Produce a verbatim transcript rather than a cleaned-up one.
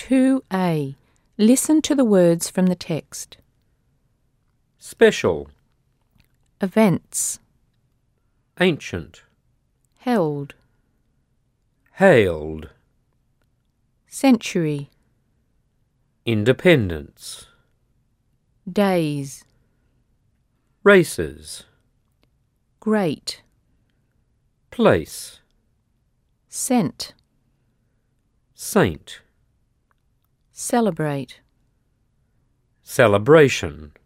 two A. Listen to the words from the text. Special, Events. ancient, Held. hailed, Century. independence, Days. races, Great. place, Sent. saint, Celebrate. celebration.